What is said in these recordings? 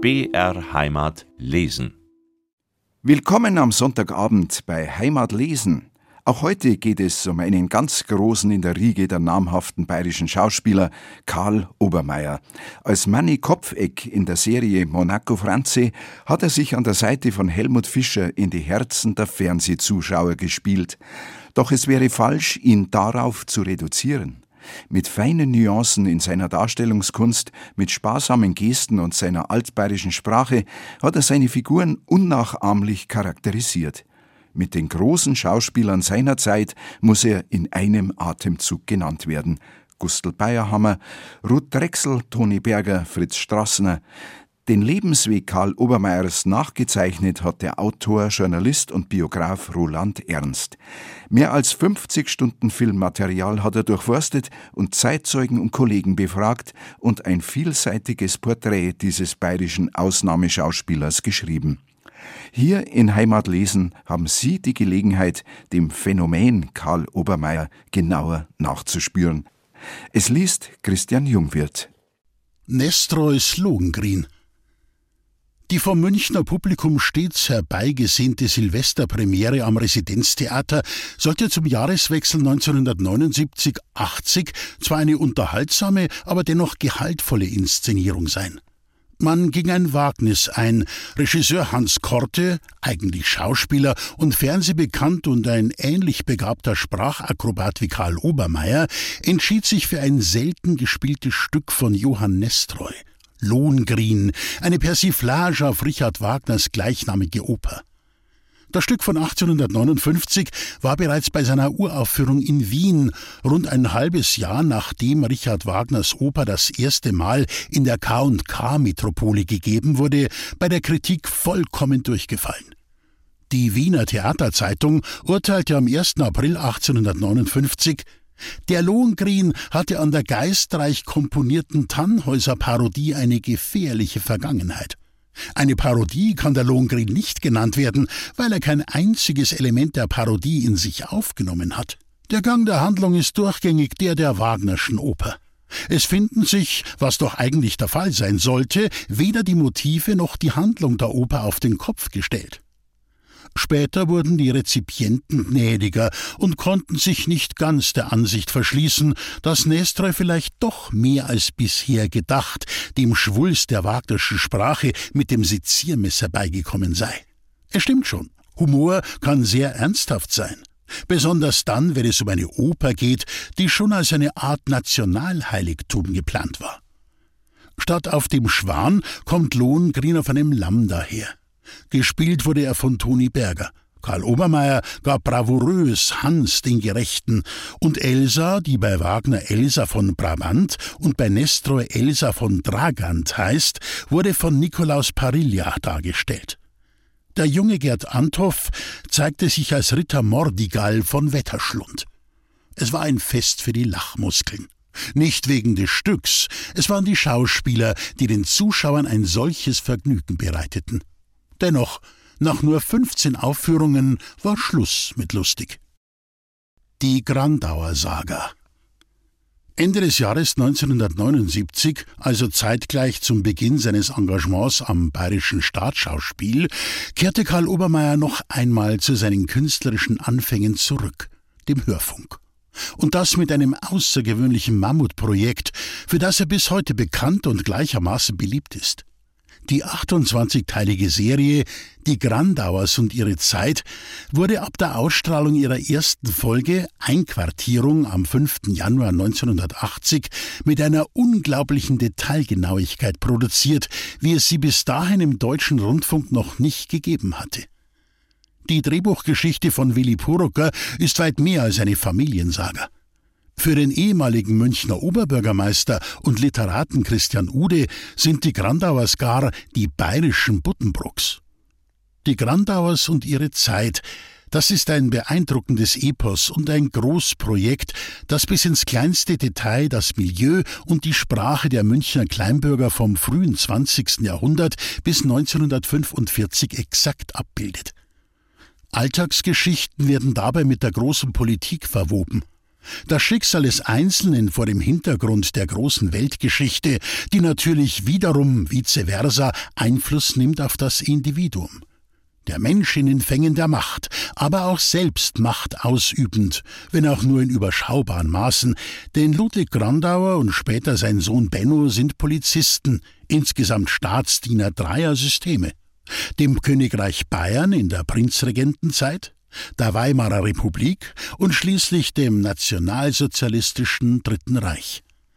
BR Heimat lesen. Willkommen am Sonntagabend bei Heimat lesen. Auch heute geht es um einen ganz Großen in der Riege der namhaften bayerischen Schauspieler, Karl Obermayr. Als Manni Kopfeck in der Serie Monaco Franze hat er sich an der Seite von Helmut Fischer in die Herzen der Fernsehzuschauer gespielt. Doch es wäre falsch, ihn darauf zu reduzieren. Mit feinen Nuancen in seiner Darstellungskunst, mit sparsamen Gesten und seiner altbayerischen Sprache hat er seine Figuren unnachahmlich charakterisiert. Mit den großen Schauspielern seiner Zeit muss er in einem Atemzug genannt werden. Gustl Bayerhammer, Ruth Drexel, Toni Berger, Fritz Strassner. Den Lebensweg Karl Obermayrs nachgezeichnet hat der Autor, Journalist und Biograf Roland Ernst. Mehr als 50 Stunden Filmmaterial hat er durchforstet und Zeitzeugen und Kollegen befragt und ein vielseitiges Porträt dieses bayerischen Ausnahmeschauspielers geschrieben. Hier in Heimat lesen haben Sie die Gelegenheit, dem Phänomen Karl Obermayr genauer nachzuspüren. Es liest Christian Jungwirth. Nestroys Lohengrin. Die vom Münchner Publikum stets herbeigesehnte Silvesterpremiere am Residenztheater sollte zum Jahreswechsel 1979/80 zwar eine unterhaltsame, aber dennoch gehaltvolle Inszenierung sein. Man ging ein Wagnis ein. Regisseur Hans Korte, eigentlich Schauspieler und fernsehbekannt und ein ähnlich begabter Sprachakrobat wie Karl Obermayr, entschied sich für ein selten gespieltes Stück von Johann Nestroy. Lohengrin, eine Persiflage auf Richard Wagners gleichnamige Oper. Das Stück von 1859 war bereits bei seiner Uraufführung in Wien, rund ein halbes Jahr nachdem Richard Wagners Oper das erste Mal in der K&K-Metropole gegeben wurde, bei der Kritik vollkommen durchgefallen. Die Wiener Theaterzeitung urteilte am 1. April 1859, der Lohengrin hatte an der geistreich komponierten Tannhäuser-Parodie eine gefährliche Vergangenheit. Eine Parodie kann der Lohengrin nicht genannt werden, weil er kein einziges Element der Parodie in sich aufgenommen hat. Der Gang der Handlung ist durchgängig der Wagnerschen Oper. Es finden sich, was doch eigentlich der Fall sein sollte, weder die Motive noch die Handlung der Oper auf den Kopf gestellt. Später wurden die Rezipienten gnädiger und konnten sich nicht ganz der Ansicht verschließen, dass Nestroy vielleicht doch mehr als bisher gedacht dem Schwulst der Wagnerschen Sprache mit dem Seziermesser beigekommen sei. Es stimmt schon, Humor kann sehr ernsthaft sein. Besonders dann, wenn es um eine Oper geht, die schon als eine Art Nationalheiligtum geplant war. Statt auf dem Schwan kommt Lohengrin auf einem Lamm daher. Gespielt wurde er von Toni Berger. Karl Obermayr gab bravourös Hans den Gerechten und Elsa, die bei Wagner Elsa von Brabant und bei Nestroy Elsa von Dragant heißt, wurde von Nikolaus Parilla dargestellt. Der junge Gerd Anthoff zeigte sich als Ritter Mordigal von Wetterschlund. Es war ein Fest für die Lachmuskeln. Nicht wegen des Stücks, es waren die Schauspieler, die den Zuschauern ein solches Vergnügen bereiteten. Dennoch, nach nur 15 Aufführungen war Schluss mit lustig. Die Grandauer Saga. Ende des Jahres 1979, also zeitgleich zum Beginn seines Engagements am Bayerischen Staatsschauspiel, kehrte Karl Obermayr noch einmal zu seinen künstlerischen Anfängen zurück, dem Hörfunk. Und das mit einem außergewöhnlichen Mammutprojekt, für das er bis heute bekannt und gleichermaßen beliebt ist. Die 28-teilige Serie »Die Grandauers und ihre Zeit« wurde ab der Ausstrahlung ihrer ersten Folge »Einquartierung« am 5. Januar 1980 mit einer unglaublichen Detailgenauigkeit produziert, wie es sie bis dahin im deutschen Rundfunk noch nicht gegeben hatte. Die Drehbuchgeschichte von Willi Purucker ist weit mehr als eine Familiensaga. Für den ehemaligen Münchner Oberbürgermeister und Literaten Christian Ude sind die Grandauers gar die bayerischen Buddenbrooks. Die Grandauers und ihre Zeit, das ist ein beeindruckendes Epos und ein Großprojekt, das bis ins kleinste Detail das Milieu und die Sprache der Münchner Kleinbürger vom frühen 20. Jahrhundert bis 1945 exakt abbildet. Alltagsgeschichten werden dabei mit der großen Politik verwoben. Das Schicksal des Einzelnen vor dem Hintergrund der großen Weltgeschichte, die natürlich wiederum vice versa Einfluss nimmt auf das Individuum. Der Mensch in den Fängen der Macht, aber auch selbst Macht ausübend, wenn auch nur in überschaubaren Maßen, denn Ludwig Grandauer und später sein Sohn Benno sind Polizisten, insgesamt Staatsdiener dreier Systeme: dem Königreich Bayern in der Prinzregentenzeit, der Weimarer Republik und schließlich dem nationalsozialistischen Dritten Reich.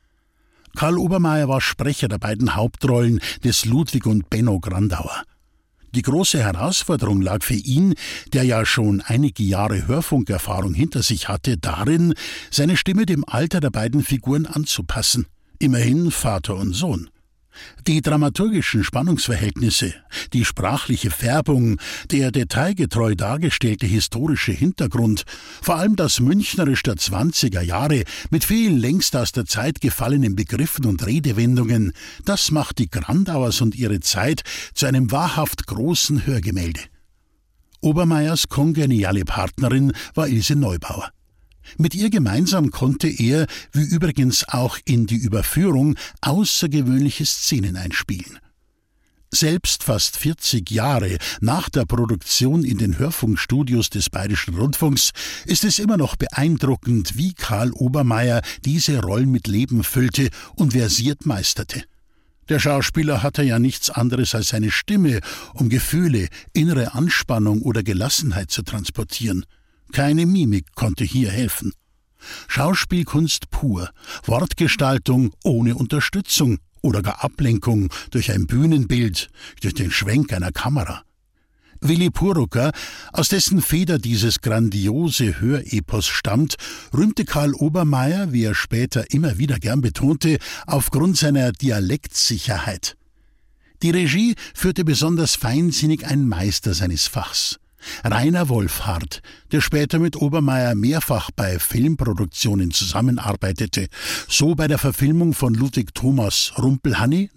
Karl Obermayr war Sprecher der beiden Hauptrollen des Ludwig und Benno Grandauer. Die große Herausforderung lag für ihn, der ja schon einige Jahre Hörfunkerfahrung hinter sich hatte, darin, seine Stimme dem Alter der beiden Figuren anzupassen. Immerhin Vater und Sohn. Die dramaturgischen Spannungsverhältnisse, die sprachliche Färbung, der detailgetreu dargestellte historische Hintergrund, vor allem das Münchnerisch der 20er Jahre mit vielen längst aus der Zeit gefallenen Begriffen und Redewendungen, das macht die Grandauers und ihre Zeit zu einem wahrhaft großen Hörgemälde. Obermayrs kongeniale Partnerin war Ilse Neubauer. Mit ihr gemeinsam konnte er, wie übrigens auch in die Überführung, außergewöhnliche Szenen einspielen. Selbst fast 40 Jahre nach der Produktion in den Hörfunkstudios des Bayerischen Rundfunks ist es immer noch beeindruckend, wie Karl Obermayr diese Rollen mit Leben füllte und versiert meisterte. Der Schauspieler hatte ja nichts anderes als seine Stimme, um Gefühle, innere Anspannung oder Gelassenheit zu transportieren. Keine Mimik konnte hier helfen. Schauspielkunst pur, Wortgestaltung ohne Unterstützung oder gar Ablenkung durch ein Bühnenbild, durch den Schwenk einer Kamera. Willi Purucker, aus dessen Feder dieses grandiose Hörepos stammt, rühmte Karl Obermayr, wie er später immer wieder gern betonte, aufgrund seiner Dialektsicherheit. Die Regie führte besonders feinsinnig ein Meister seines Fachs: Rainer Wolfhard, der später mit Obermayr mehrfach bei Filmproduktionen zusammenarbeitete, so bei der Verfilmung von Ludwig Thomas Rumpelhanni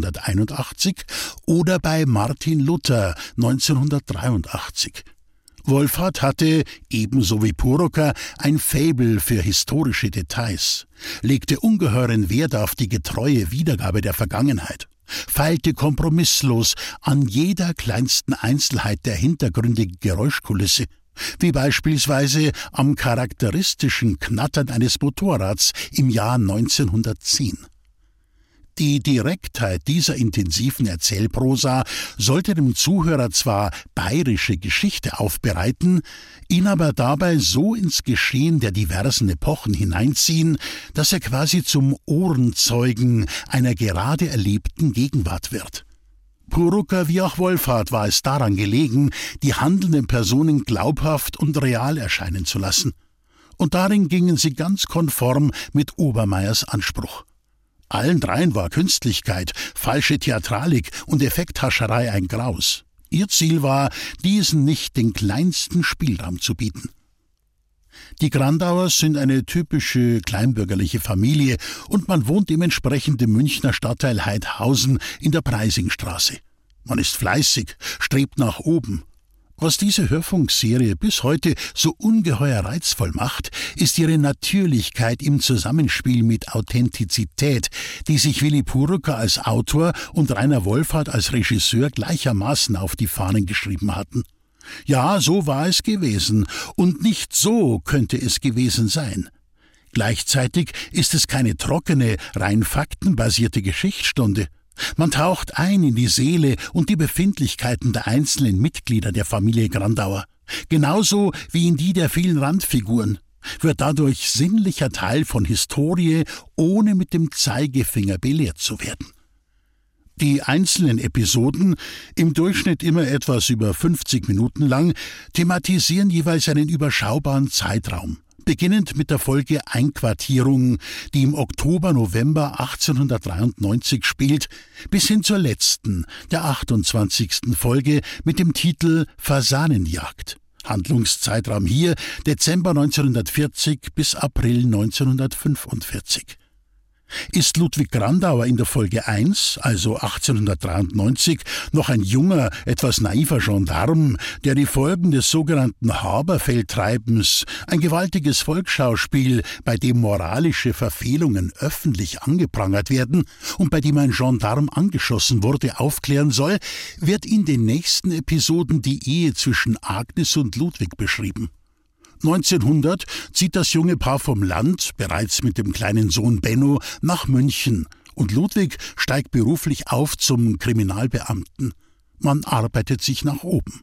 1981 oder bei Martin Luther 1983. Wolfhard hatte, ebenso wie Purucker, ein Faible für historische Details, legte ungeheuren Wert auf die getreue Wiedergabe der Vergangenheit, feilte kompromisslos an jeder kleinsten Einzelheit der hintergründigen Geräuschkulisse, wie beispielsweise am charakteristischen Knattern eines Motorrads im Jahr 1910. Die Direktheit dieser intensiven Erzählprosa sollte dem Zuhörer zwar bayerische Geschichte aufbereiten, ihn aber dabei so ins Geschehen der diversen Epochen hineinziehen, dass er quasi zum Ohrenzeugen einer gerade erlebten Gegenwart wird. Purucker wie auch Wolfhard war es daran gelegen, die handelnden Personen glaubhaft und real erscheinen zu lassen. Und darin gingen sie ganz konform mit Obermayrs Anspruch. Allen dreien war Künstlichkeit, falsche Theatralik und Effekthascherei ein Graus. Ihr Ziel war, diesen nicht den kleinsten Spielraum zu bieten. Die Grandauers sind eine typische kleinbürgerliche Familie und man wohnt dementsprechend im Münchner Stadtteil Haidhausen in der Preisingstraße. Man ist fleißig, strebt nach oben. Was diese Hörfunkserie bis heute so ungeheuer reizvoll macht, ist ihre Natürlichkeit im Zusammenspiel mit Authentizität, die sich Willi Purucker als Autor und Rainer Wolfhard als Regisseur gleichermaßen auf die Fahnen geschrieben hatten. Ja, so war es gewesen, und nicht so könnte es gewesen sein. Gleichzeitig ist es keine trockene, rein faktenbasierte Geschichtsstunde. Man taucht ein in die Seele und die Befindlichkeiten der einzelnen Mitglieder der Familie Grandauer, genauso wie in die der vielen Randfiguren, wird dadurch sinnlicher Teil von Historie, ohne mit dem Zeigefinger belehrt zu werden. Die einzelnen Episoden, im Durchschnitt immer etwas über 50 Minuten lang, thematisieren jeweils einen überschaubaren Zeitraum, beginnend mit der Folge Einquartierung, die im Oktober-November 1893 spielt, bis hin zur letzten, der 28. Folge mit dem Titel Fasanenjagd. Handlungszeitraum hier Dezember 1940 bis April 1945. Ist Ludwig Grandauer in der Folge 1, also 1893, noch ein junger, etwas naiver Gendarm, der die Folgen des sogenannten Haberfeldtreibens, ein gewaltiges Volksschauspiel, bei dem moralische Verfehlungen öffentlich angeprangert werden und bei dem ein Gendarm angeschossen wurde, aufklären soll, wird in den nächsten Episoden die Ehe zwischen Agnes und Ludwig beschrieben. 1900 zieht das junge Paar vom Land, bereits mit dem kleinen Sohn Benno, nach München und Ludwig steigt beruflich auf zum Kriminalbeamten. Man arbeitet sich nach oben.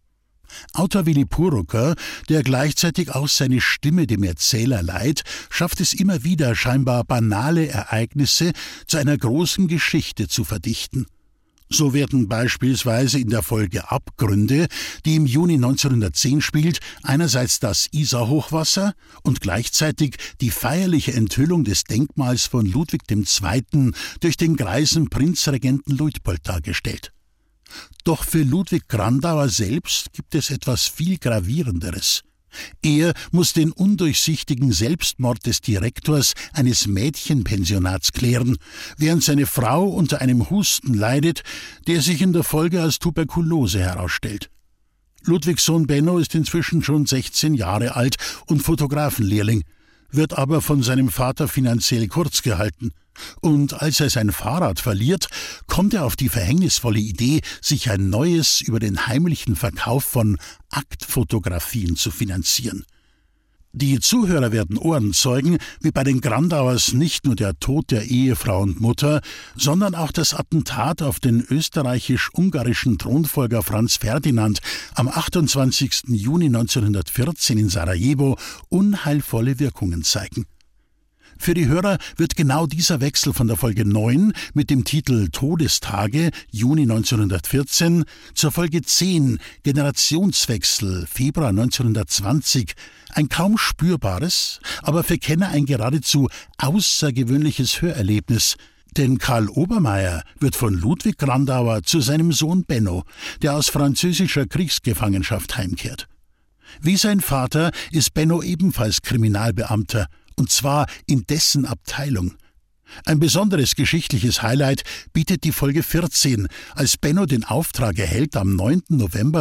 Autor Willi Purucker, der gleichzeitig auch seine Stimme dem Erzähler leiht, schafft es immer wieder, scheinbar banale Ereignisse zu einer großen Geschichte zu verdichten. So werden beispielsweise in der Folge Abgründe, die im Juni 1910 spielt, einerseits das Isarhochwasser und gleichzeitig die feierliche Enthüllung des Denkmals von Ludwig II. Durch den greisen Prinzregenten Luitpold dargestellt. Doch für Ludwig Grandauer selbst gibt es etwas viel Gravierenderes. Er muss den undurchsichtigen Selbstmord des Direktors eines Mädchenpensionats klären, während seine Frau unter einem Husten leidet, der sich in der Folge als Tuberkulose herausstellt. Ludwigs Sohn Benno ist inzwischen schon 16 Jahre alt und Fotografenlehrling, wird aber von seinem Vater finanziell kurz gehalten. Und als er sein Fahrrad verliert, kommt er auf die verhängnisvolle Idee, sich ein neues über den heimlichen Verkauf von Aktfotografien zu finanzieren. Die Zuhörer werden Ohrenzeugen, wie bei den Grandauers nicht nur der Tod der Ehefrau und Mutter, sondern auch das Attentat auf den österreichisch-ungarischen Thronfolger Franz Ferdinand am 28. Juni 1914 in Sarajevo unheilvolle Wirkungen zeigen. Für die Hörer wird genau dieser Wechsel von der Folge 9 mit dem Titel Todestage, Juni 1914, zur Folge 10, Generationswechsel, Februar 1920, ein kaum spürbares, aber für Kenner ein geradezu außergewöhnliches Hörerlebnis, denn Karl Obermeier wird von Ludwig Grandauer zu seinem Sohn Benno, der aus französischer Kriegsgefangenschaft heimkehrt. Wie sein Vater ist Benno ebenfalls Kriminalbeamter, und zwar in dessen Abteilung. Ein besonderes geschichtliches Highlight bietet die Folge 14, als Benno den Auftrag erhält, am 9. November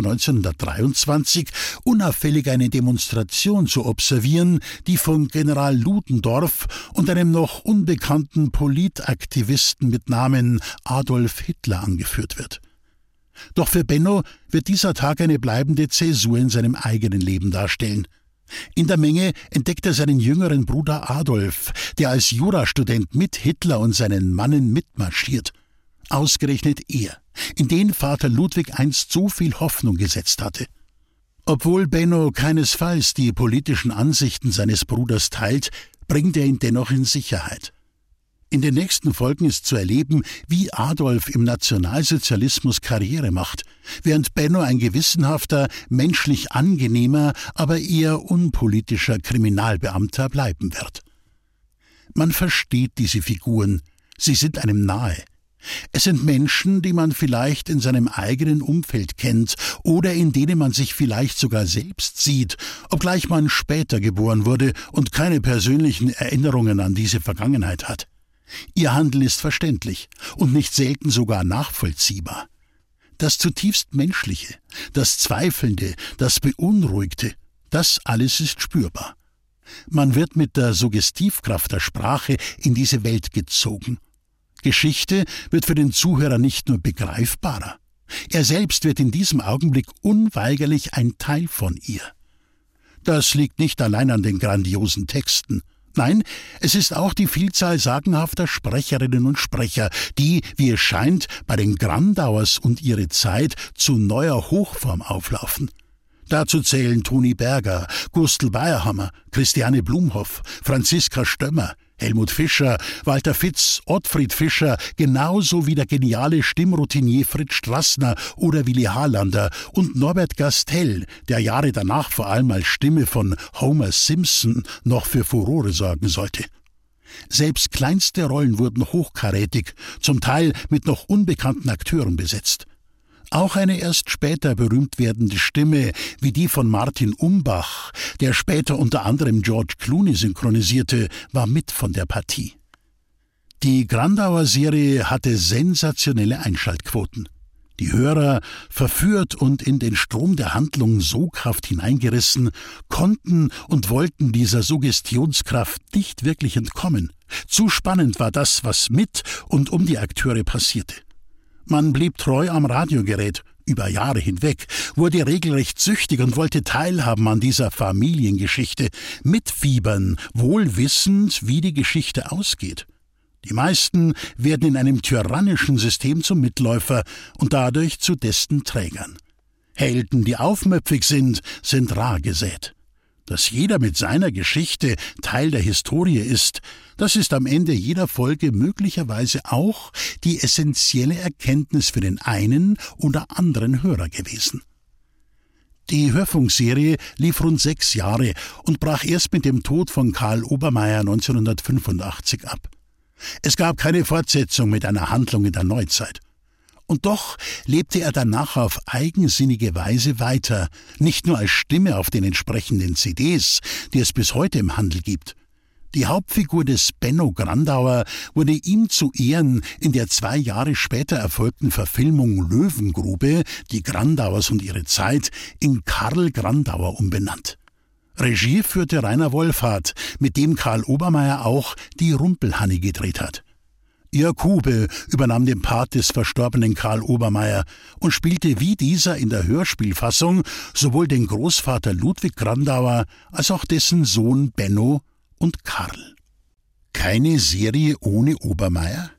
1923 unauffällig eine Demonstration zu observieren, die von General Ludendorff und einem noch unbekannten Politaktivisten mit Namen Adolf Hitler angeführt wird. Doch für Benno wird dieser Tag eine bleibende Zäsur in seinem eigenen Leben darstellen. In der Menge entdeckt er seinen jüngeren Bruder Adolf, der als Jurastudent mit Hitler und seinen Mannen mitmarschiert. Ausgerechnet er, in den Vater Ludwig einst so viel Hoffnung gesetzt hatte. Obwohl Benno keinesfalls die politischen Ansichten seines Bruders teilt, bringt er ihn dennoch in Sicherheit. In den nächsten Folgen ist zu erleben, wie Adolf im Nationalsozialismus Karriere macht, während Benno ein gewissenhafter, menschlich angenehmer, aber eher unpolitischer Kriminalbeamter bleiben wird. Man versteht diese Figuren, sie sind einem nahe. Es sind Menschen, die man vielleicht in seinem eigenen Umfeld kennt oder in denen man sich vielleicht sogar selbst sieht, obgleich man später geboren wurde und keine persönlichen Erinnerungen an diese Vergangenheit hat. Ihr Handeln ist verständlich und nicht selten sogar nachvollziehbar. Das zutiefst Menschliche, das Zweifelnde, das Beunruhigte, das alles ist spürbar. Man wird mit der Suggestivkraft der Sprache in diese Welt gezogen. Geschichte wird für den Zuhörer nicht nur begreifbarer, er selbst wird in diesem Augenblick unweigerlich ein Teil von ihr. Das liegt nicht allein an den grandiosen Texten. Nein, es ist auch die Vielzahl sagenhafter Sprecherinnen und Sprecher, die, wie es scheint, bei den Grandauers und ihre Zeit zu neuer Hochform auflaufen. Dazu zählen Toni Berger, Gustl Bayerhammer, Christiane Blumhoff, Franziska Stömmer, Helmut Fischer, Walter Fitz, Ottfried Fischer, genauso wie der geniale Stimmroutinier Fritz Strassner oder Willi Harlander und Norbert Gastel, der Jahre danach vor allem als Stimme von Homer Simpson noch für Furore sorgen sollte. Selbst kleinste Rollen wurden hochkarätig, zum Teil mit noch unbekannten Akteuren besetzt. Auch eine erst später berühmt werdende Stimme, wie die von Martin Umbach, der später unter anderem George Clooney synchronisierte, war mit von der Partie. Die Grandauer Serie hatte sensationelle Einschaltquoten. Die Hörer, verführt und in den Strom der Handlung soghaft hineingerissen, konnten und wollten dieser Suggestionskraft nicht wirklich entkommen. Zu spannend war das, was mit und um die Akteure passierte. Man blieb treu am Radiogerät, über Jahre hinweg, wurde regelrecht süchtig und wollte teilhaben an dieser Familiengeschichte, mitfiebern, wohl wissend, wie die Geschichte ausgeht. Die meisten werden in einem tyrannischen System zum Mitläufer und dadurch zu dessen Trägern. Helden, die aufmüpfig sind rar gesät. Dass jeder mit seiner Geschichte Teil der Historie ist, das ist am Ende jeder Folge möglicherweise auch die essentielle Erkenntnis für den einen oder anderen Hörer gewesen. Die Hörfunkserie lief rund 6 Jahre und brach erst mit dem Tod von Karl Obermaier 1985 ab. Es gab keine Fortsetzung mit einer Handlung in der Neuzeit. Und doch lebte er danach auf eigensinnige Weise weiter, nicht nur als Stimme auf den entsprechenden CDs, die es bis heute im Handel gibt. Die Hauptfigur des Benno Grandauer wurde ihm zu Ehren in der 2 Jahre später erfolgten Verfilmung Löwengrube, die Grandauers und ihre Zeit, in Karl Grandauer umbenannt. Regie führte Rainer Wohlfahrt, mit dem Karl Obermaier auch die Rumpelhanni gedreht hat. Jörg Hube übernahm den Part des verstorbenen Karl Obermaier und spielte wie dieser in der Hörspielfassung sowohl den Großvater Ludwig Grandauer als auch dessen Sohn Benno und Karl. Keine Serie ohne Obermaier?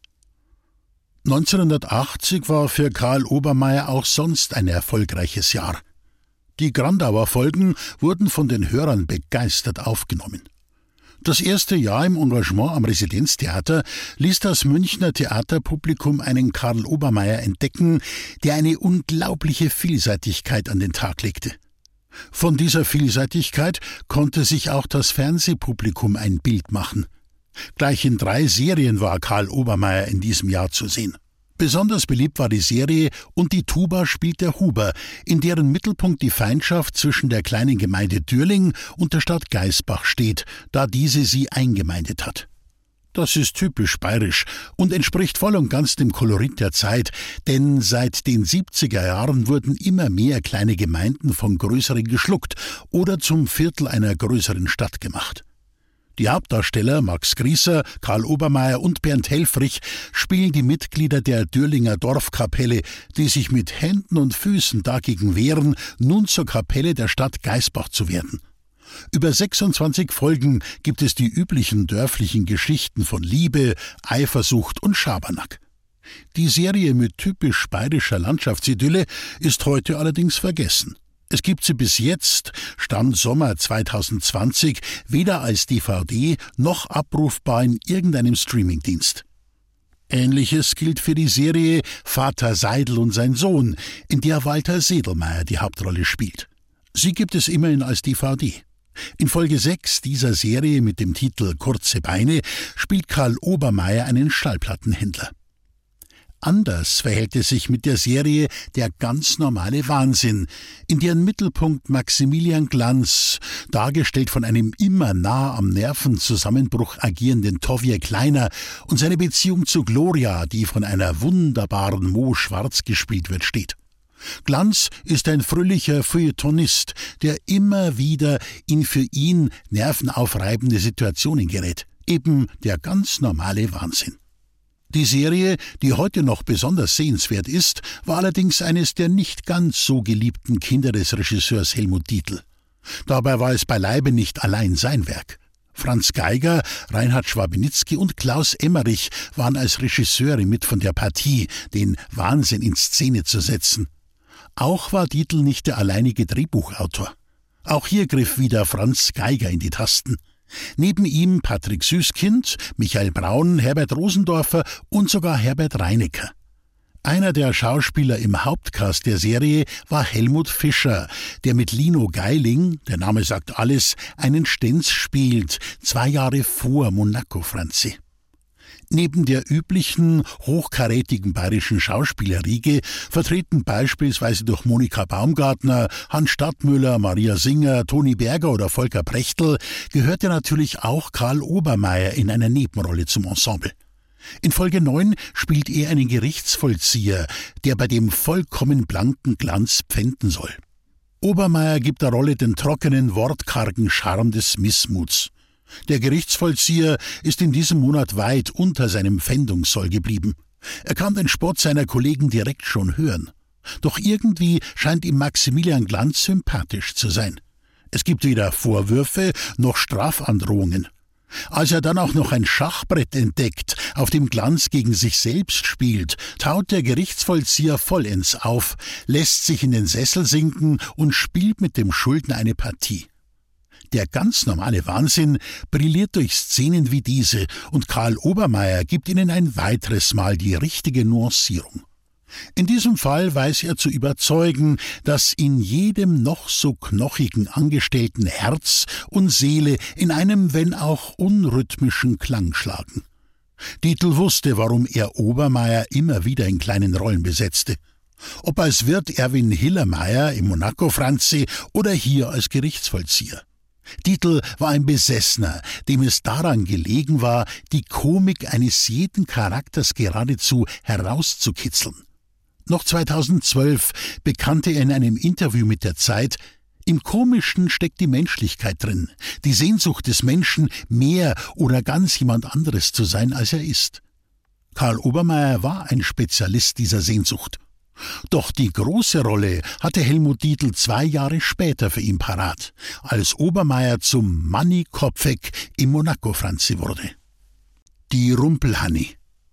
1980 war für Karl Obermaier auch sonst ein erfolgreiches Jahr. Die Grandauer-Folgen wurden von den Hörern begeistert aufgenommen. Das erste Jahr im Engagement am Residenztheater ließ das Münchner Theaterpublikum einen Karl Obermaier entdecken, der eine unglaubliche Vielseitigkeit an den Tag legte. Von dieser Vielseitigkeit konnte sich auch das Fernsehpublikum ein Bild machen. Gleich in 3 Serien war Karl Obermaier in diesem Jahr zu sehen. Besonders beliebt war die Serie Und die Tuba spielt der Huber, in deren Mittelpunkt die Feindschaft zwischen der kleinen Gemeinde Dürling und der Stadt Gaisbach steht, da diese sie eingemeindet hat. Das ist typisch bayerisch und entspricht voll und ganz dem Kolorit der Zeit, denn seit den 70er Jahren wurden immer mehr kleine Gemeinden von größeren geschluckt oder zum Viertel einer größeren Stadt gemacht. Die Hauptdarsteller Max Grießer, Karl Obermaier und Bernd Helfrich spielen die Mitglieder der Dürlinger Dorfkapelle, die sich mit Händen und Füßen dagegen wehren, nun zur Kapelle der Stadt Gaisbach zu werden. Über 26 Folgen gibt es die üblichen dörflichen Geschichten von Liebe, Eifersucht und Schabernack. Die Serie mit typisch bayerischer Landschaftsidylle ist heute allerdings vergessen. Es gibt sie bis jetzt, Stand Sommer 2020, weder als DVD noch abrufbar in irgendeinem Streamingdienst. Ähnliches gilt für die Serie Vater Seidel und sein Sohn, in der Walter Sedelmeier die Hauptrolle spielt. Sie gibt es immerhin als DVD. In Folge 6 dieser Serie mit dem Titel Kurze Beine spielt Karl Obermaier einen Schallplattenhändler. Anders verhält es sich mit der Serie Der ganz normale Wahnsinn, in deren Mittelpunkt Maximilian Glanz, dargestellt von einem immer nah am Nervenzusammenbruch agierenden Tovje Kleiner, und seine Beziehung zu Gloria, die von einer wunderbaren Mo Schwarz gespielt wird, steht. Glanz ist ein fröhlicher Feuilletonist, der immer wieder in für ihn nervenaufreibende Situationen gerät. Eben der ganz normale Wahnsinn. Die Serie, die heute noch besonders sehenswert ist, war allerdings eines der nicht ganz so geliebten Kinder des Regisseurs Helmut Dietl. Dabei war es beileibe nicht allein sein Werk. Franz Geiger, Reinhard Schwabenitzky und Klaus Emmerich waren als Regisseure mit von der Partie, den Wahnsinn in Szene zu setzen. Auch war Dietl nicht der alleinige Drehbuchautor. Auch hier griff wieder Franz Geiger in die Tasten. Neben ihm Patrick Süßkind, Michael Braun, Herbert Rosendorfer und sogar Herbert Reinecker. Einer der Schauspieler im Hauptcast der Serie war Helmut Fischer, der mit Lino Geiling, der Name sagt alles, einen Stenz spielt, 2 Jahre vor Monaco Franzi. Neben der üblichen, hochkarätigen bayerischen Schauspielerriege, vertreten beispielsweise durch Monika Baumgartner, Hans Stadtmüller, Maria Singer, Toni Berger oder Volker Prechtl, gehörte natürlich auch Karl Obermaier in einer Nebenrolle zum Ensemble. In Folge 9 spielt er einen Gerichtsvollzieher, der bei dem vollkommen blanken Glanz pfänden soll. Obermeier gibt der Rolle den trockenen, wortkargen Charme des Missmuts. Der Gerichtsvollzieher ist in diesem Monat weit unter seinem Pfändungssoll geblieben. Er kann den Spott seiner Kollegen direkt schon hören. Doch irgendwie scheint ihm Maximilian Glanz sympathisch zu sein. Es gibt weder Vorwürfe noch Strafandrohungen. Als er dann auch noch ein Schachbrett entdeckt, auf dem Glanz gegen sich selbst spielt, taut der Gerichtsvollzieher vollends auf, lässt sich in den Sessel sinken und spielt mit dem Schuldner eine Partie. Der ganz normale Wahnsinn brilliert durch Szenen wie diese, und Karl Obermeier gibt ihnen ein weiteres Mal die richtige Nuancierung. In diesem Fall weiß er zu überzeugen, dass in jedem noch so knochigen Angestellten Herz und Seele in einem, wenn auch unrhythmischen Klang schlagen. Dietl wusste, warum er Obermeier immer wieder in kleinen Rollen besetzte. Ob als Wirt Erwin Hillermeier im Monaco-Franzi oder hier als Gerichtsvollzieher. Dietl war ein Besessener, dem es daran gelegen war, die Komik eines jeden Charakters geradezu herauszukitzeln. Noch 2012 bekannte er in einem Interview mit der Zeit: Im Komischen steckt die Menschlichkeit drin, die Sehnsucht des Menschen, mehr oder ganz jemand anderes zu sein, als er ist. Karl Obermeier war ein Spezialist dieser Sehnsucht. Doch die große Rolle hatte Helmut Dietl 2 Jahre später für ihn parat, als Obermeier zum Manni Kopfeck im Monaco-Franzi wurde. Die Rumpelhanni.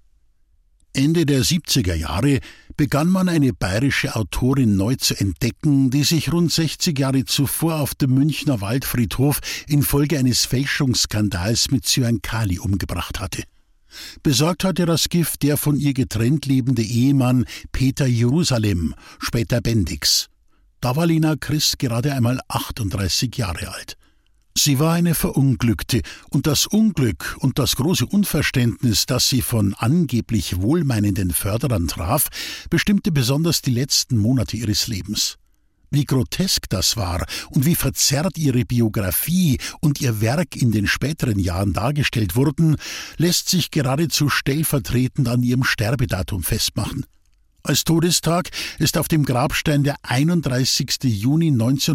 Ende der 70er Jahre begann man eine bayerische Autorin neu zu entdecken, die sich rund 60 Jahre zuvor auf dem Münchner Waldfriedhof infolge eines Fälschungsskandals mit Cyankali umgebracht hatte. Besorgt hatte das Gift der von ihr getrennt lebende Ehemann Peter Jerusalem, später Bendix. Da war Lena Christ gerade einmal 38 Jahre alt. Sie war eine Verunglückte, und das Unglück und das große Unverständnis, das sie von angeblich wohlmeinenden Förderern traf, bestimmte besonders die letzten Monate ihres Lebens. Wie grotesk das war und wie verzerrt ihre Biografie und ihr Werk in den späteren Jahren dargestellt wurden, lässt sich geradezu stellvertretend an ihrem Sterbedatum festmachen. Als Todestag ist auf dem Grabstein der 31. Juni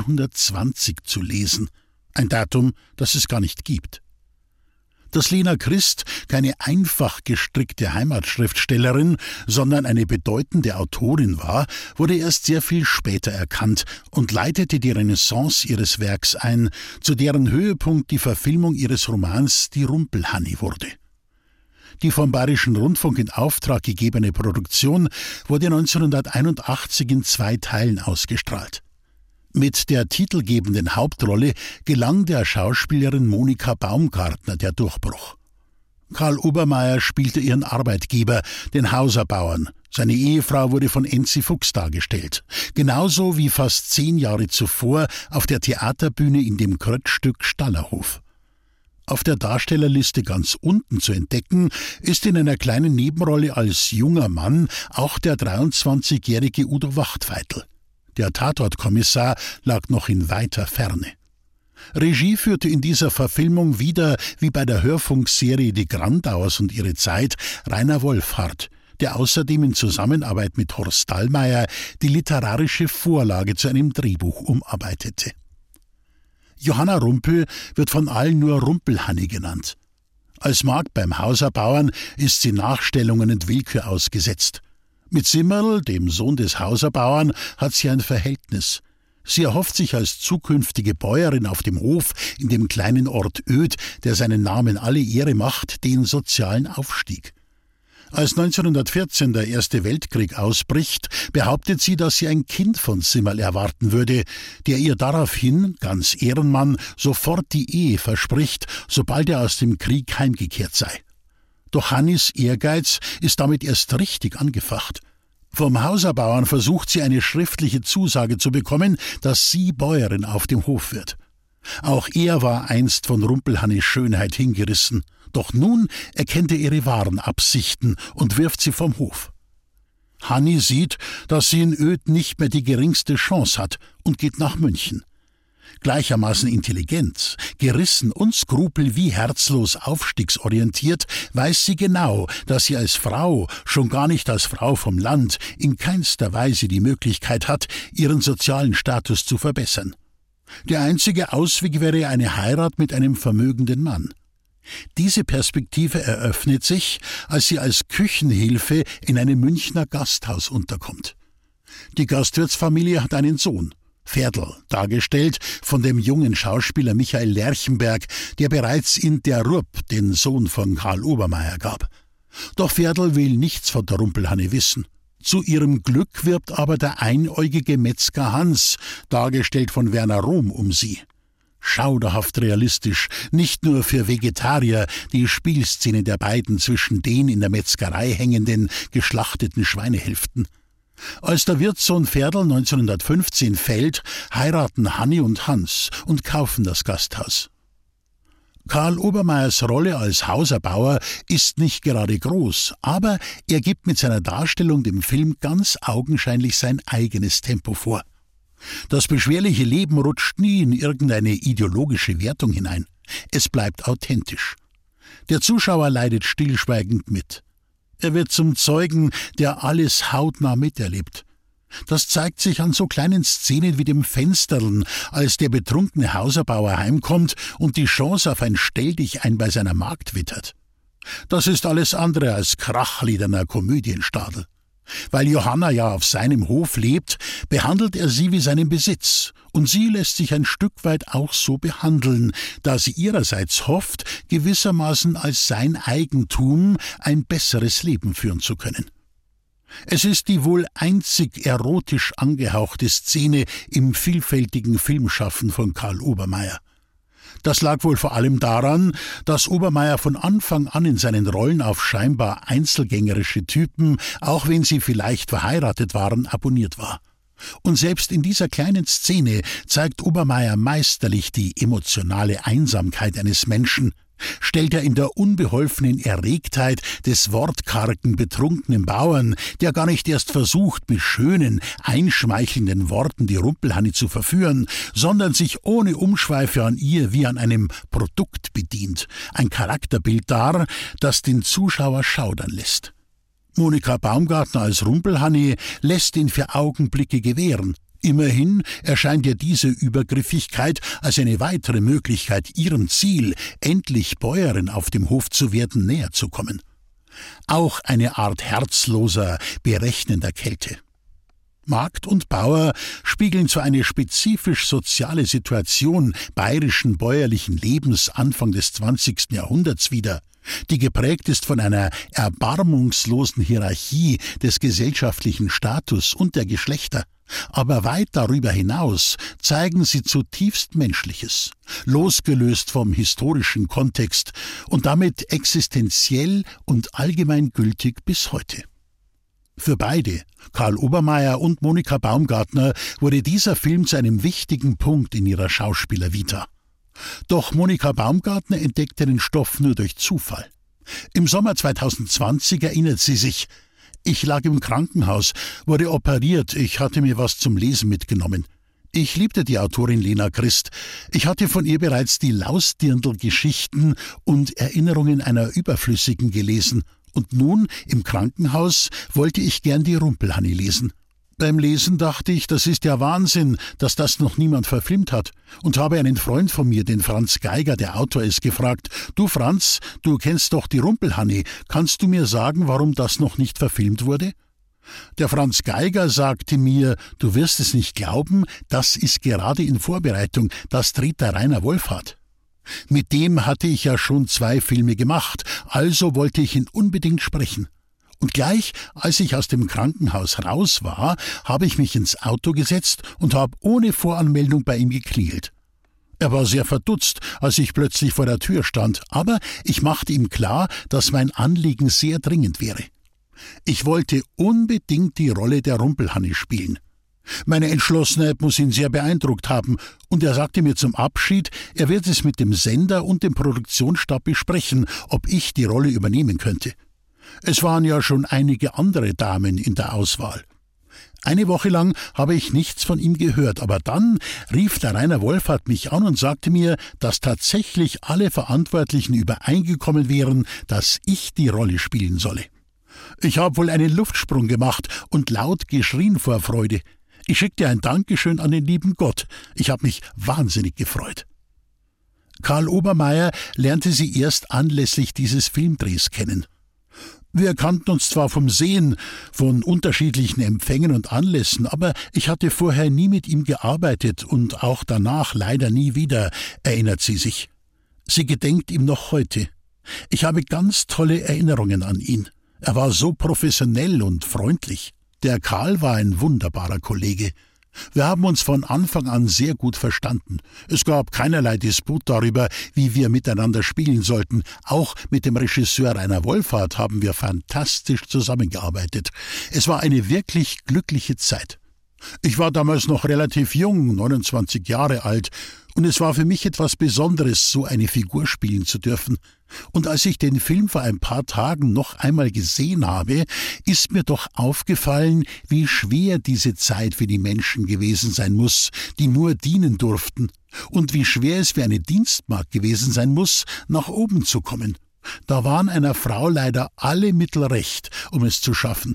1920 zu lesen. Ein Datum, das es gar nicht gibt. Dass Lena Christ keine einfach gestrickte Heimatschriftstellerin, sondern eine bedeutende Autorin war, wurde erst sehr viel später erkannt und leitete die Renaissance ihres Werks ein, zu deren Höhepunkt die Verfilmung ihres Romans Die Rumpelhanni wurde. Die vom Bayerischen Rundfunk in Auftrag gegebene Produktion wurde 1981 in 2 Teilen ausgestrahlt. Mit der titelgebenden Hauptrolle gelang der Schauspielerin Monika Baumgartner der Durchbruch. Karl Obermeier spielte ihren Arbeitgeber, den Hauserbauern. Seine Ehefrau wurde von Enzi Fuchs dargestellt. Genauso wie fast 10 Jahre zuvor auf der Theaterbühne in dem Kröttstück Stallerhof. Auf der Darstellerliste ganz unten zu entdecken ist in einer kleinen Nebenrolle als junger Mann auch der 23-jährige Udo Wachtfeitel. Der Tatortkommissar lag noch in weiter Ferne. Regie führte in dieser Verfilmung wieder, wie bei der Hörfunkserie Die Grandauers und ihre Zeit, Rainer Wolfhard, der außerdem in Zusammenarbeit mit Horst Dallmayr die literarische Vorlage zu einem Drehbuch umarbeitete. Johanna Rumpel wird von allen nur Rumpelhanni genannt. Als Magd beim Hauserbauern ist sie Nachstellungen und Willkür ausgesetzt. Mit Simmerl, dem Sohn des Hauserbauern, hat sie ein Verhältnis. Sie erhofft sich als zukünftige Bäuerin auf dem Hof in dem kleinen Ort Oed, der seinen Namen alle Ehre macht, den sozialen Aufstieg. Als 1914 der Erste Weltkrieg ausbricht, behauptet sie, dass sie ein Kind von Simmerl erwarten würde, der ihr daraufhin, ganz Ehrenmann, sofort die Ehe verspricht, sobald er aus dem Krieg heimgekehrt sei. Doch Hannis Ehrgeiz ist damit erst richtig angefacht. Vom Hauserbauern versucht sie eine schriftliche Zusage zu bekommen, dass sie Bäuerin auf dem Hof wird. Auch er war einst von Rumpelhannis Schönheit hingerissen, doch nun erkennt er ihre wahren Absichten und wirft sie vom Hof. Hanni sieht, dass sie in Oed nicht mehr die geringste Chance hat und geht nach München. Gleichermaßen intelligent, gerissen und skrupel- wie herzlos aufstiegsorientiert, weiß sie genau, dass sie als Frau, schon gar nicht als Frau vom Land, in keinster Weise die Möglichkeit hat, ihren sozialen Status zu verbessern. Der einzige Ausweg wäre eine Heirat mit einem vermögenden Mann. Diese Perspektive eröffnet sich, als sie als Küchenhilfe in einem Münchner Gasthaus unterkommt. Die Gastwirtsfamilie hat einen Sohn, Ferdl, dargestellt von dem jungen Schauspieler Michael Lerchenberg, der bereits in Der Rupp den Sohn von Karl Obermaier gab. Doch Ferdl will nichts von der Rumpelhanne wissen. Zu ihrem Glück wirbt aber der einäugige Metzger Hans, dargestellt von Werner Rohm, um sie. Schauderhaft realistisch, nicht nur für Vegetarier, die Spielszene der beiden zwischen den in der Metzgerei hängenden, geschlachteten Schweinehälften. Als der Wirtssohn Ferdl 1915 fällt, heiraten Hanni und Hans und kaufen das Gasthaus. Karl Obermaiers Rolle als Hauserbauer ist nicht gerade groß, aber er gibt mit seiner Darstellung dem Film ganz augenscheinlich sein eigenes Tempo vor. Das beschwerliche Leben rutscht nie in irgendeine ideologische Wertung hinein. Es bleibt authentisch. Der Zuschauer leidet stillschweigend mit. Er wird zum Zeugen, der alles hautnah miterlebt. Das zeigt sich an so kleinen Szenen wie dem Fensterln, als der betrunkene Hauserbauer heimkommt und die Chance auf ein Stelldichein bei seiner Magd wittert. Das ist alles andere als krachliederner Komödienstadel. Weil Johanna ja auf seinem Hof lebt, behandelt er sie wie seinen Besitz, und sie lässt sich ein Stück weit auch so behandeln, da sie ihrerseits hofft, gewissermaßen als sein Eigentum ein besseres Leben führen zu können. Es ist die wohl einzig erotisch angehauchte Szene im vielfältigen Filmschaffen von Karl Obermaier. Das lag wohl vor allem daran, dass Obermaier von Anfang an in seinen Rollen auf scheinbar einzelgängerische Typen, auch wenn sie vielleicht verheiratet waren, abonniert war. Und selbst in dieser kleinen Szene zeigt Obermaier meisterlich die emotionale Einsamkeit eines Menschen, stellt er in der unbeholfenen Erregtheit des wortkargen, betrunkenen Bauern, der gar nicht erst versucht, mit schönen, einschmeichelnden Worten die Rumpelhanni zu verführen, sondern sich ohne Umschweife an ihr wie an einem Produkt bedient, ein Charakterbild dar, das den Zuschauer schaudern lässt. Monika Baumgartner als Rumpelhanni lässt ihn für Augenblicke gewähren. Immerhin erscheint ihr diese Übergriffigkeit als eine weitere Möglichkeit, ihrem Ziel, endlich Bäuerin auf dem Hof zu werden, näher zu kommen. Auch eine Art herzloser, berechnender Kälte. Magd und Bauer spiegeln zwar eine spezifisch soziale Situation bayerischen bäuerlichen Lebens Anfang des 20. Jahrhunderts wider, die geprägt ist von einer erbarmungslosen Hierarchie des gesellschaftlichen Status und der Geschlechter. Aber weit darüber hinaus zeigen sie zutiefst Menschliches, losgelöst vom historischen Kontext und damit existenziell und allgemeingültig bis heute. Für beide, Karl Obermaier und Monika Baumgartner, wurde dieser Film zu einem wichtigen Punkt in ihrer Schauspielervita. Doch Monika Baumgartner entdeckte den Stoff nur durch Zufall. Im Sommer 2020 erinnert sie sich: Ich lag im Krankenhaus, wurde operiert, ich hatte mir was zum Lesen mitgenommen. Ich liebte die Autorin Lena Christ. Ich hatte von ihr bereits die Lausdirndl-Geschichten und Erinnerungen einer Überflüssigen gelesen. Und nun, im Krankenhaus, wollte ich gern die Rumpelhanni lesen. Beim Lesen dachte ich, das ist ja Wahnsinn, dass das noch niemand verfilmt hat, und habe einen Freund von mir, den Franz Geiger, der Autor ist, gefragt: Du Franz, du kennst doch die Rumpelhanni, kannst du mir sagen, warum das noch nicht verfilmt wurde? Der Franz Geiger sagte mir: Du wirst es nicht glauben, das ist gerade in Vorbereitung, das dreht der Rainer Wolfhard. Mit dem hatte ich ja schon 2 Filme gemacht, also wollte ich ihn unbedingt sprechen. Und gleich, als ich aus dem Krankenhaus raus war, habe ich mich ins Auto gesetzt und habe ohne Voranmeldung bei ihm geklingelt. Er war sehr verdutzt, als ich plötzlich vor der Tür stand, aber ich machte ihm klar, dass mein Anliegen sehr dringend wäre. Ich wollte unbedingt die Rolle der Rumpelhanni spielen. Meine Entschlossenheit muss ihn sehr beeindruckt haben, und er sagte mir zum Abschied, er wird es mit dem Sender und dem Produktionsstab besprechen, ob ich die Rolle übernehmen könnte. Es waren ja schon einige andere Damen in der Auswahl. Eine Woche lang habe ich nichts von ihm gehört, aber dann rief der Rainer Wolfert mich an und sagte mir, dass tatsächlich alle Verantwortlichen übereingekommen wären, dass ich die Rolle spielen solle. Ich habe wohl einen Luftsprung gemacht und laut geschrien vor Freude. Ich schickte ein Dankeschön an den lieben Gott. Ich habe mich wahnsinnig gefreut. Karl Obermeier lernte sie erst anlässlich dieses Filmdrehs kennen. Wir kannten uns zwar vom Sehen, von unterschiedlichen Empfängen und Anlässen, aber ich hatte vorher nie mit ihm gearbeitet und auch danach leider nie wieder, erinnert sie sich. Sie gedenkt ihm noch heute. Ich habe ganz tolle Erinnerungen an ihn. Er war so professionell und freundlich. Der Karl war ein wunderbarer Kollege. Wir haben uns von Anfang an sehr gut verstanden. Es gab keinerlei Disput darüber, wie wir miteinander spielen sollten. Auch mit dem Regisseur Rainer Wolfert haben wir fantastisch zusammengearbeitet. Es war eine wirklich glückliche Zeit. Ich war damals noch relativ jung, 29 Jahre alt, und es war für mich etwas Besonderes, so eine Figur spielen zu dürfen. Und als ich den Film vor ein paar Tagen noch einmal gesehen habe, ist mir doch aufgefallen, wie schwer diese Zeit für die Menschen gewesen sein muss, die nur dienen durften, und wie schwer es für eine Dienstmagd gewesen sein muss, nach oben zu kommen. Da waren einer Frau leider alle Mittel recht, um es zu schaffen.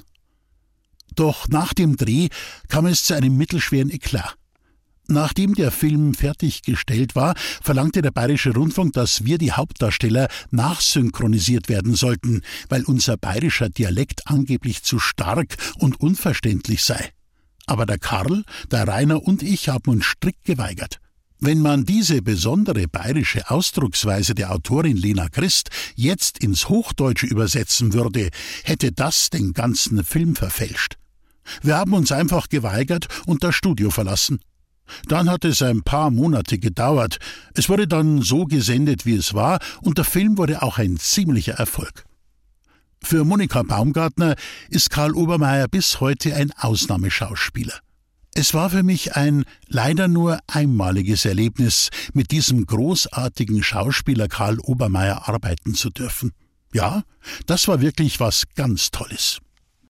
Doch nach dem Dreh kam es zu einem mittelschweren Eklat. Nachdem der Film fertiggestellt war, verlangte der Bayerische Rundfunk, dass wir die Hauptdarsteller nachsynchronisiert werden sollten, weil unser bayerischer Dialekt angeblich zu stark und unverständlich sei. Aber der Karl, der Rainer und ich haben uns strikt geweigert. Wenn man diese besondere bayerische Ausdrucksweise der Autorin Lena Christ jetzt ins Hochdeutsche übersetzen würde, hätte das den ganzen Film verfälscht. Wir haben uns einfach geweigert und das Studio verlassen. Dann hat es ein paar Monate gedauert. Es wurde dann so gesendet, wie es war, und der Film wurde auch ein ziemlicher Erfolg. Für Monika Baumgartner ist Karl Obermeier bis heute ein Ausnahmeschauspieler. Es war für mich ein leider nur einmaliges Erlebnis, mit diesem großartigen Schauspieler Karl Obermeier arbeiten zu dürfen. Ja, das war wirklich was ganz Tolles.